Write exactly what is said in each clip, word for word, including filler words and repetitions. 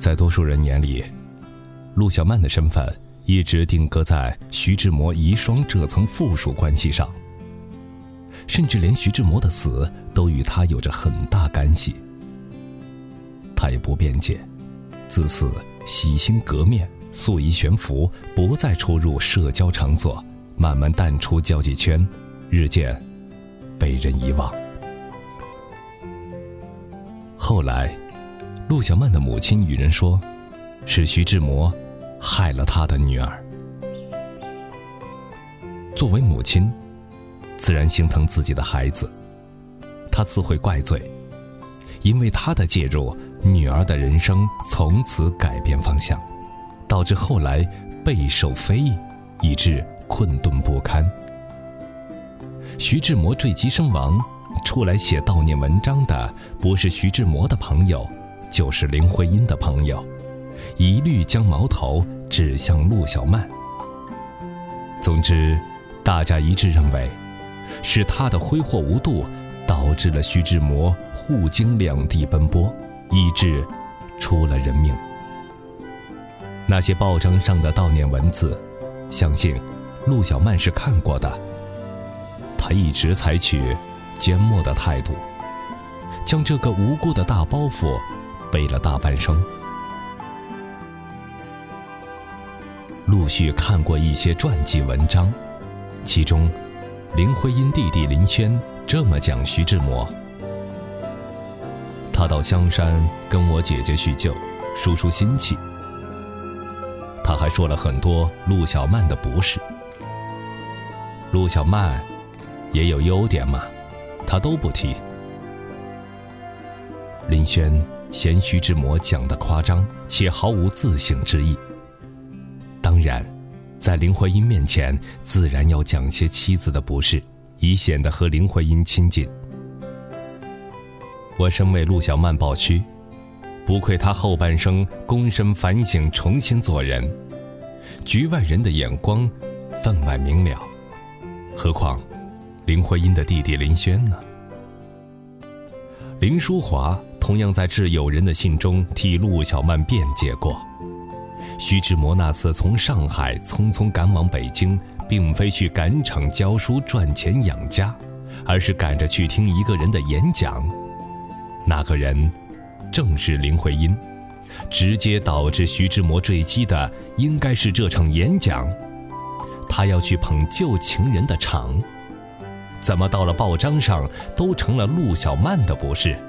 在多数人眼里，陆小曼的身份一直定格在徐志摩遗孀这层附属关系上，甚至连徐志摩的死都与他有着很大干系。他也不辩解，自此洗心革面，素衣悬浮，不再出入社交场所，慢慢淡出交际圈，日渐被人遗忘。后来陆小曼的母亲与人说，是徐志摩害了他的女儿。作为母亲，自然心疼自己的孩子，她自会怪罪，因为她的介入，女儿的人生从此改变方向，导致后来备受非议，以致困顿不堪。徐志摩坠机身亡，出来写悼念文章的不是徐志摩的朋友，就是林徽因的朋友，一律将矛头指向陆小曼。总之，大家一致认为，是他的挥霍无度，导致了徐志摩护经两地奔波，以致出了人命。那些报章上的悼念文字，相信陆小曼是看过的。他一直采取缄默的态度，将这个无辜的大包袱背了大半生。陆续看过一些传记文章，其中林徽因弟弟林轩这么讲徐志摩：他到香山跟我姐姐叙旧，舒舒心气。他还说了很多陆小曼的不是。陆小曼也有优点嘛，他都不提。林轩嫌徐志摩讲得夸张，且毫无自省之意。当然，在林徽因面前，自然要讲些妻子的不是，以显得和林徽因亲近。我身为陆小曼抱屈，不愧他后半生躬身反省，重新做人，局外人的眼光分外明了，何况林徽因的弟弟林轩呢？林淑华同样在致友人的信中替陆小曼辩解过，徐志摩那次从上海匆匆赶往北京，并非去赶场教书赚钱养家，而是赶着去听一个人的演讲。那个人正是林徽因，直接导致徐志摩坠机的应该是这场演讲。他要去捧旧情人的场，怎么到了报章上都成了陆小曼的不是？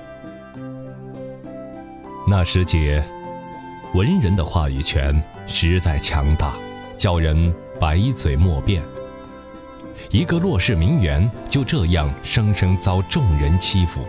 那时节，文人的话语权实在强大，叫人百嘴莫辩。一个洛氏名媛就这样生生遭众人欺负。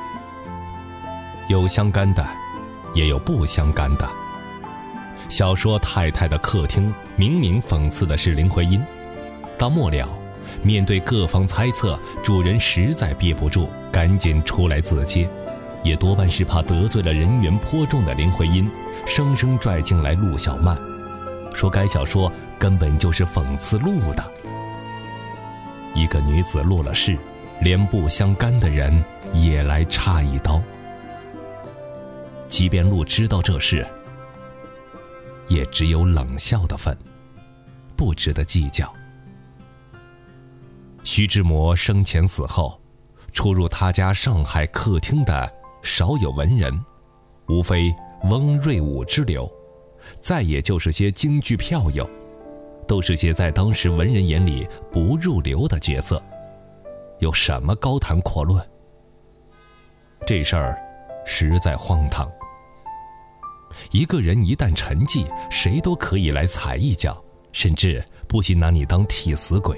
有相干的，也有不相干的。小说《太太的客厅》明明讽刺的是林徽因，到末了，面对各方猜测，主人实在憋不住，赶紧出来自揭，也多半是怕得罪了人缘颇重的林徽因，生生拽进来陆小曼，说该小说根本就是讽刺陆的。一个女子落了事，连不相干的人也来插一刀。即便陆知道这事，也只有冷笑的份，不值得计较。徐志摩生前死后，出入他家上海客厅的少有文人，无非翁瑞武之流，再也就是些京剧票友，都是些在当时文人眼里不入流的角色，有什么高谈阔论？这事儿实在荒唐。一个人一旦沉寂，谁都可以来踩一脚，甚至不惜拿你当替死鬼。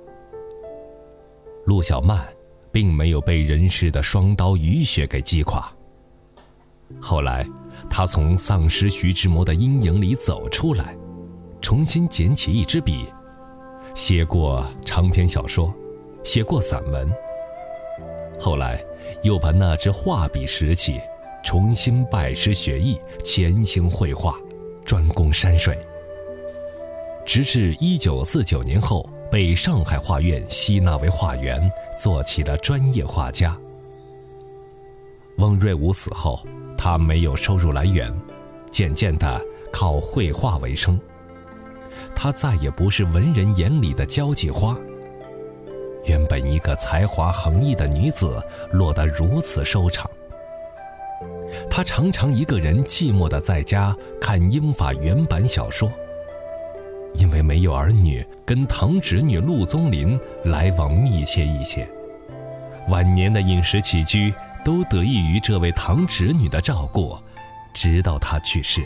陆小曼并没有被人世的双刀雨雪给击垮。后来，他从丧失徐志摩的阴影里走出来，重新捡起一支笔，写过长篇小说，写过散文。后来，又把那支画笔拾起，重新拜师学艺，潜心绘画，专攻山水。直至一九四九年后，被上海画院吸纳为画员，做起了专业画家。翁瑞武死后，他没有收入来源， 渐渐地靠绘画为生。她再也不是文人眼里的交际花。原本一个才华横溢的女子，落得如此收场。她常常一个人寂寞地在家看英法原版小说，因为没有儿女，跟堂侄女陆宗麟来往密切一些。晚年的饮食起居都得益于这位堂侄女的照顾，直到她去世。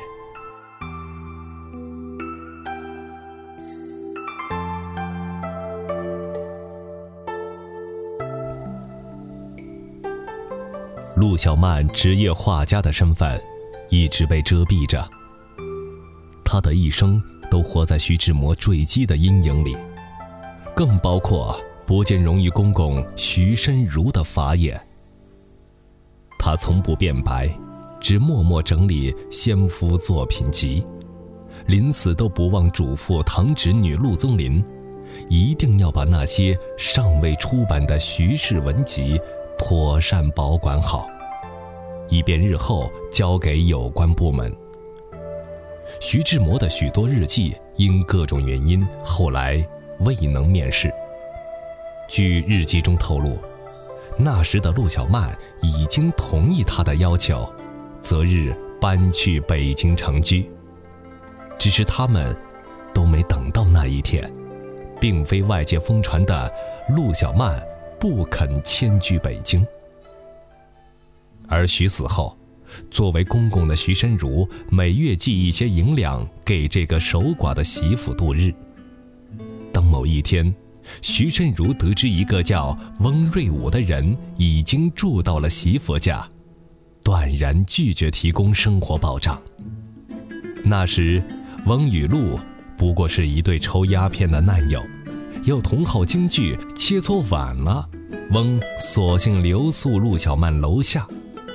陆小曼职业画家的身份一直被遮蔽着，她的一生都活在徐志摩坠机的阴影里，更包括不见荣誉公公徐申如的法眼。他从不辩白，只默默整理先夫作品集，临死都不忘嘱咐堂侄女陆宗麟，一定要把那些尚未出版的徐氏文集妥善保管好，以便日后交给有关部门。徐志摩的许多日记因各种原因后来未能面世。据日记中透露，那时的陆小曼已经同意他的要求，择日搬去北京长居。只是他们都没等到那一天，并非外界疯传的陆小曼不肯迁居北京。而徐死后，作为公公的徐申如每月寄一些银两给这个守寡的媳妇度日。当某一天，徐申如得知一个叫翁瑞武的人已经住到了媳妇家，断然拒绝提供生活保障。那时翁与陆不过是一对抽鸦片的难友，要同号京剧切磋晚了，翁索性留宿陆小曼楼下。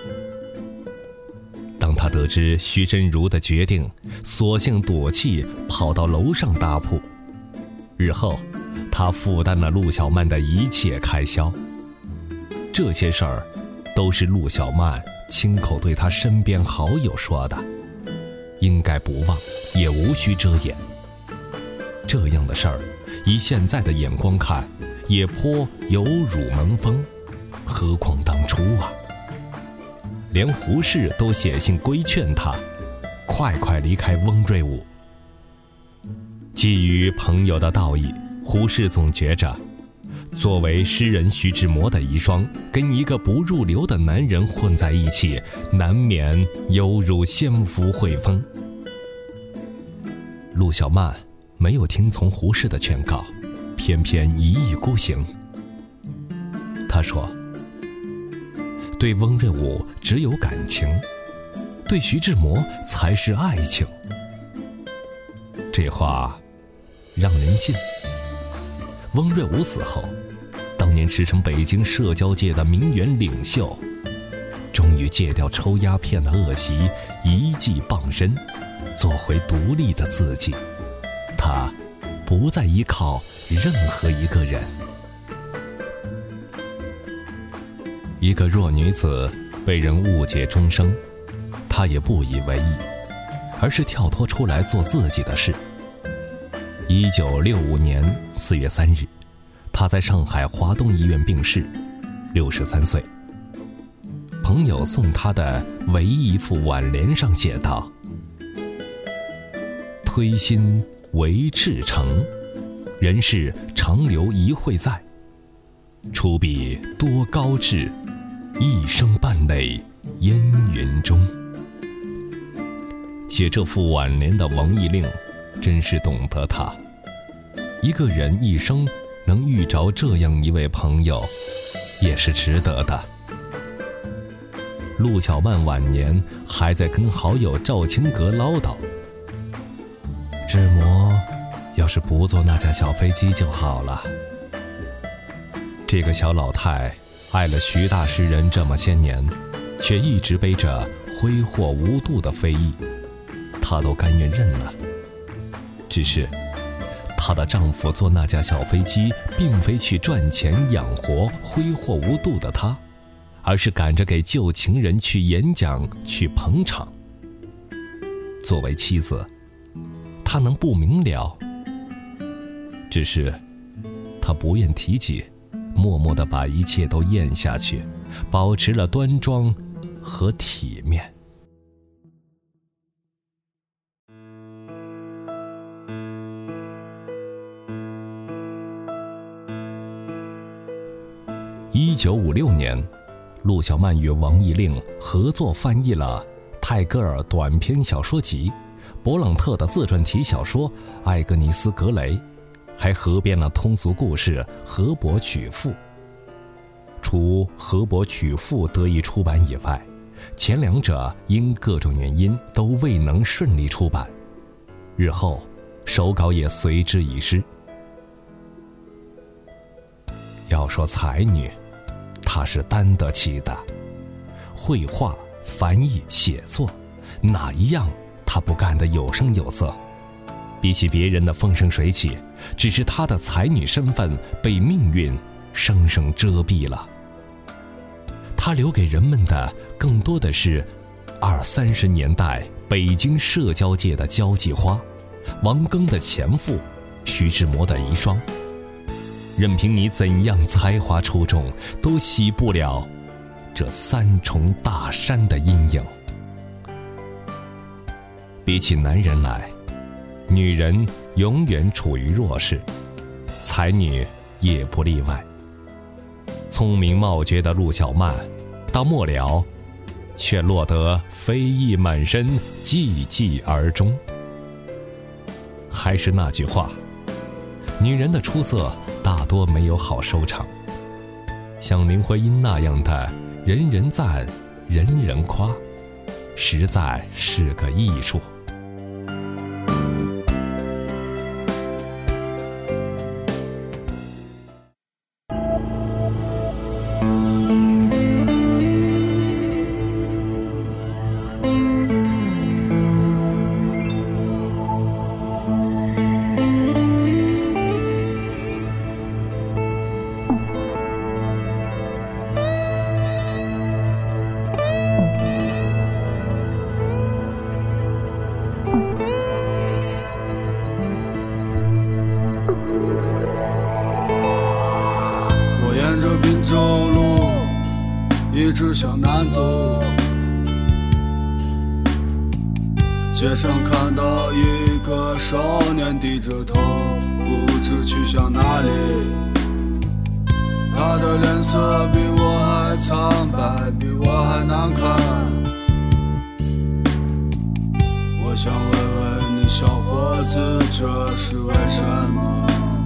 当他得知徐申如的决定，索性躲气跑到楼上搭铺。日后他负担了陆小曼的一切开销。这些事儿都是陆小曼亲口对他身边好友说的，应该不忘，也无需遮掩。这样的事儿以现在的眼光看，也颇有辱门风，何况当初啊。连胡适都写信规劝他快快离开翁瑞武。基于朋友的道义，胡适总觉着作为诗人徐志摩的遗孀，跟一个不入流的男人混在一起，难免有辱先夫惠风。陆小曼没有听从胡适的劝告，偏偏一意孤行。他说，对翁瑞武只有感情，对徐志摩才是爱情。这话让人信。翁瑞武死后，当年驰骋北京社交界的名媛领袖，终于戒掉抽鸦片的恶习，一技傍身，做回独立的自己。他不再依靠任何一个人。一个弱女子被人误解终生，她也不以为意，而是跳脱出来做自己的事。一九六五年四月三日，她在上海华东医院病逝，六十三岁。朋友送她的唯一一副挽联上写道：推心为赤诚，人世长留一会在，出笔多高志，一生伴累烟云中。写这副挽联的王义令真是懂得他，一个人一生能遇着这样一位朋友，也是值得的。陆小曼晚年还在跟好友赵青阁唠叨，志摩要是不坐那架小飞机就好了。这个小老太爱了徐大诗人这么些年，却一直背着挥霍无度的非议，她都甘愿认了。只是她的丈夫坐那架小飞机，并非去赚钱养活挥霍无度的她，而是赶着给旧情人去演讲去捧场。 作为妻子，他能不明了？只是他不愿提起，默默地把一切都咽下去，保持了端庄和体面。一九五六年，陆小曼与王义令合作翻译了泰戈尔短篇小说集、勃朗特的自传体小说《艾格尼斯·格雷》，还合编了通俗故事《河伯娶妇》。除《河伯娶妇》得以出版以外，前两者因各种原因都未能顺利出版，日后手稿也随之遗失。要说才女，她是担得起的。绘画、翻译、写作，哪一样她不干得有声有色？比起别人的风生水起，只是她的才女身份被命运生生遮蔽了。她留给人们的更多的是二三十年代北京社交界的交际花，王庚的前夫，徐志摩的遗孀。任凭你怎样才华出众，都洗不了这三重大山的阴影。比起男人来，女人永远处于弱势，才女也不例外。聪明貌绝的陆小曼，到末了却落得非议满身，寂寂而终。还是那句话，女人的出色大多没有好收场，像林徽因那样的人人赞人人夸，实在是个艺术。 一直向南走，街上看到一个少年低着头，不知去向哪里。他的脸色比我还苍白，比我还难看。我想问问你，小伙子，这是为什么？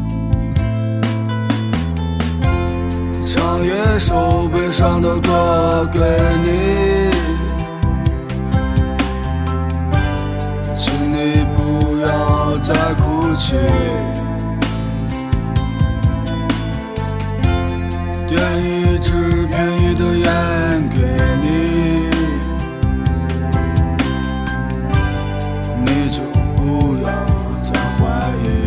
唱一首悲伤的歌给你，请你不要再哭泣。点一支便宜的烟给你，你就不要再怀疑。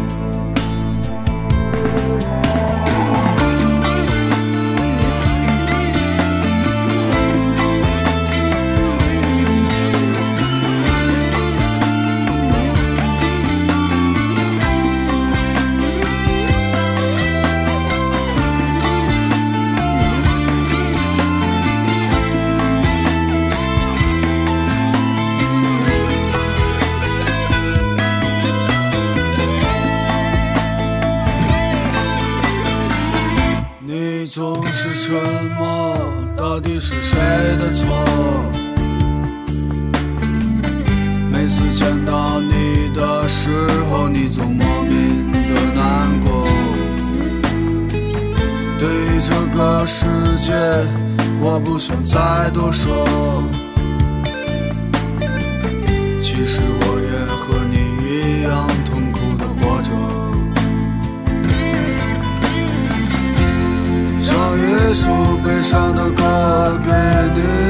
总是沉默，到底是谁的错？每次见到你的时候，你总莫名的难过。对于这个世界，我不想再多说。其实我也和你一样痛苦的活着。唱一首悲伤的歌给你，